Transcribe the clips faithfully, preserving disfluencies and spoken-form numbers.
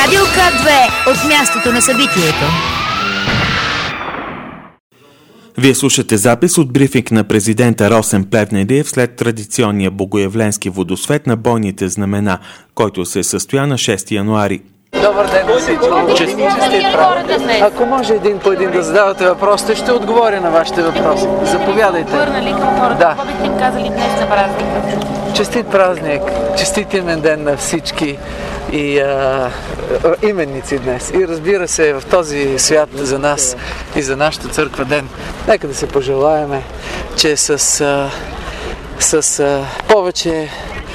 Радио К две от мястото на събитието. Вие слушате запис от брифинг на президента Росен Плевнелиев след традиционния богоявленски водосвет на бойните знамена, който се състоя на шести януари. Добър ден на всички. Честит празник. Ако може един по един да задавате въпросите, ще отговоря на вашите въпроси. Заповядайте. Върнали към хората. Да. Какво бихте им казали днес на празника? Честит празник, честит имен ден на всички и а, именници днес. И разбира се, в този свят за нас и за нашата църква ден, нека да се пожелаеме, че с, а, с а, повече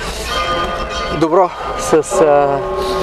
добро, с а,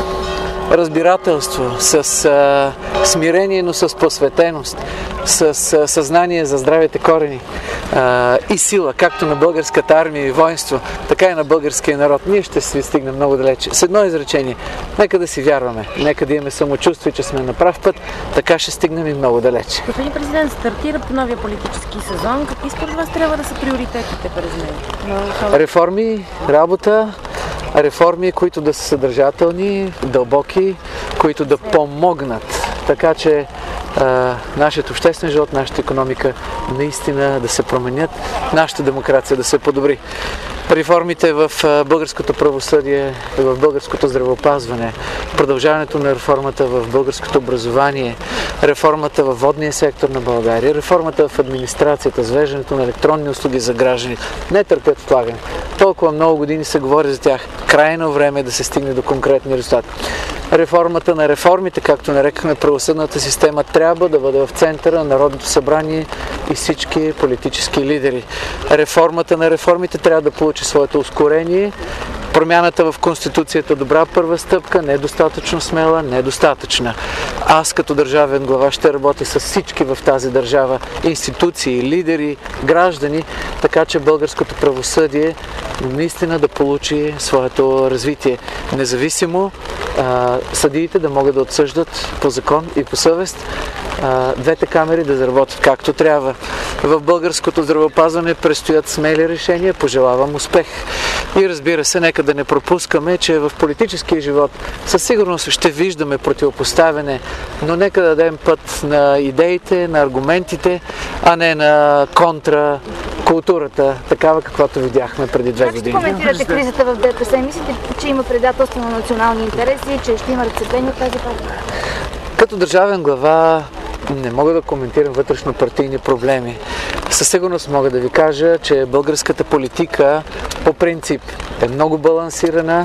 разбирателство, с а, смирение, но с посветеност, с а, съзнание за здравите корени а, и сила, както на българската армия и воинство, така и на българския народ. Ние ще си стигнем много далече. С едно изречение, нека да си вярваме, нека да имаме самочувствие, че сме на прав път, така ще стигнем и много далече. Господин президент, стартира по новия политически сезон. Какви според вас трябва да са приоритетите през него? Реформи, работа, реформи, които да са съдържателни, дълбоки, които да помогнат, така че а, нашият обществен живот, нашата икономика наистина да се променят, нашата демокрация да се подобри. Реформите в българското правосъдие, в българското здравеопазване, продължаването на реформата в българското образование, реформата във водния сектор на България, реформата в администрацията, завеждането на електронни услуги за граждани, не търпят отлагане. Толкова много години се говори за тях. Крайно време е да се стигне до конкретни резултати. Реформата на реформите, както нарекахме правосъдната система, трябва да бъде в центъра на Народното събрание и всички политически лидери. Реформата на реформите трябва да получи своето ускорение. Промяната в Конституцията е добра първа стъпка, недостатъчно смела, недостатъчна. Аз като държавен глава ще работя с всички в тази държава, институции, лидери, граждани, така че българското правосъдие наистина да получи своето развитие. Независимо а, съдиите да могат да отсъждат по закон и по съвест, а, двете камери да заработят както трябва. В българското здравеопазване предстоят смели решения, пожелавам успех. И разбира се, нека да не пропускаме, че в политическия живот със сигурност ще виждаме противопоставяне, но нека да дадем път на идеите, на аргументите, а не на контракултурата, такава каквато видяхме преди две години. Как ще коментирате кризата в ДПС? Мислите, че има предателство на национални интереси, че ще има разцепление от тази партия? Като държавен глава не мога да коментирам вътрешно партийни проблеми. Със сигурност мога да ви кажа, че българската политика по принцип е много балансирана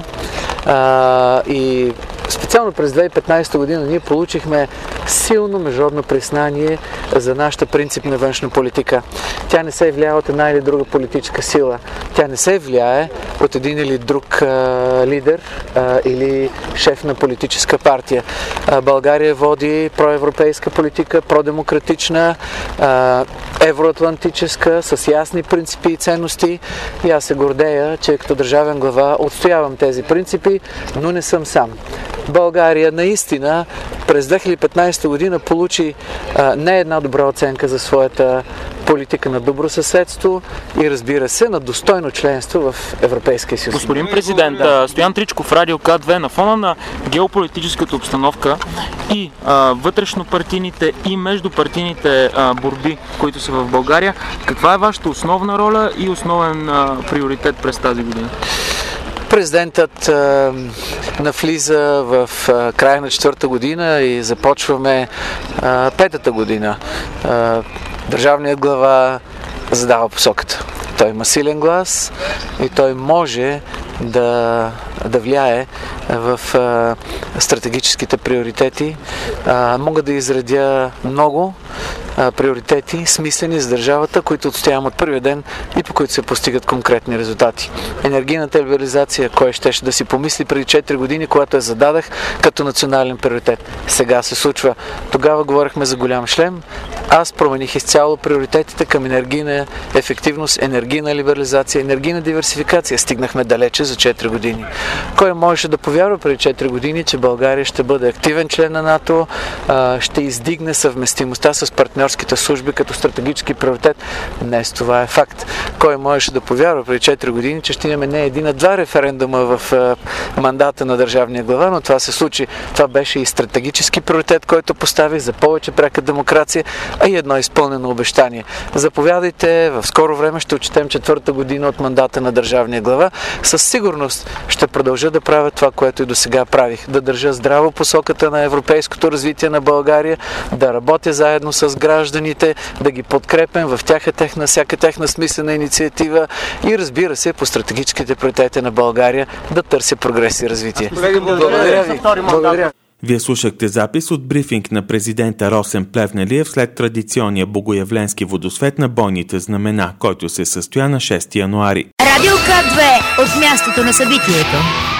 а, и специално през две хиляди и петнадесета година ние получихме силно международно признание за нашата принципна външна политика. Тя не се влияе от една или друга политическа сила. Тя не се влияе от един или друг а, лидер а, или шеф на политическа партия. А, България води проевропейска политика, продемократична, а, евроатлантическа, с ясни принципи и ценности. И аз се гордея, че като държавен глава отстоявам тези принципи, но не съм сам. България наистина през две хиляди и петнадесета година получи а, не една добра оценка за своята политика на добро съседство и разбира се на достойно членство в Европейския съюз. Господин президент, да. Стоян Тричков, Радио К две, на фона на геополитическата обстановка и а, вътрешнопартийните и междупартийните а, борби, които са в България, каква е вашата основна роля и основен а, приоритет през тази година? Президентът а, навлиза в а, края на четвърта година и започваме а, петата година. А, държавният глава задава посоката. Той има силен глас и той може да, да влияе в а, стратегическите приоритети. А, мога да изредя много а, приоритети, смислени за държавата, които отстоявам от първия ден и по които се постигат конкретни резултати. Енергийната либерализация, кой щеше да си помисли преди четири години, когато я зададах като национален приоритет. Сега се случва. Тогава говорихме за голям шлем. Аз промених изцяло приоритетите към енергийна ефективност, енергийна либерализация, енергийна диверсификация. Стигнахме далече за четири години. Кой можеше да повярва преди четири години, че България ще бъде активен член на НАТО, ще издигне съвместимостта с партньори партньорските служби като стратегически приоритет. Днес това е факт. Кой можеше да повярва преди четири години, че ще имаме не един, а два референдума в мандата на държавния глава, но това се случи. Това беше и стратегически приоритет, който поставих за повече пряка демокрация, а и едно изпълнено обещание. Заповядайте, в скоро време ще отчетем четвърта година от мандата на държавния глава. Със сигурност ще продължа да правя това, което и до сега правих. Да държа здраво посоката на европейското развитие на България, да работя заедно с гражданите, да ги подкрепям в тях е техна, всяка техна смислена инициатива и разбира се, по стратегическите приоритети на България да търся прогрес и развитие. Благодаря ви. Благодаря. Вие слушахте запис от брифинг на президента Росен Плевнелиев след традиционния богоявленски водосвет на бойните знамена, който се състоя на шести януари. Радио К две от мястото на събитието.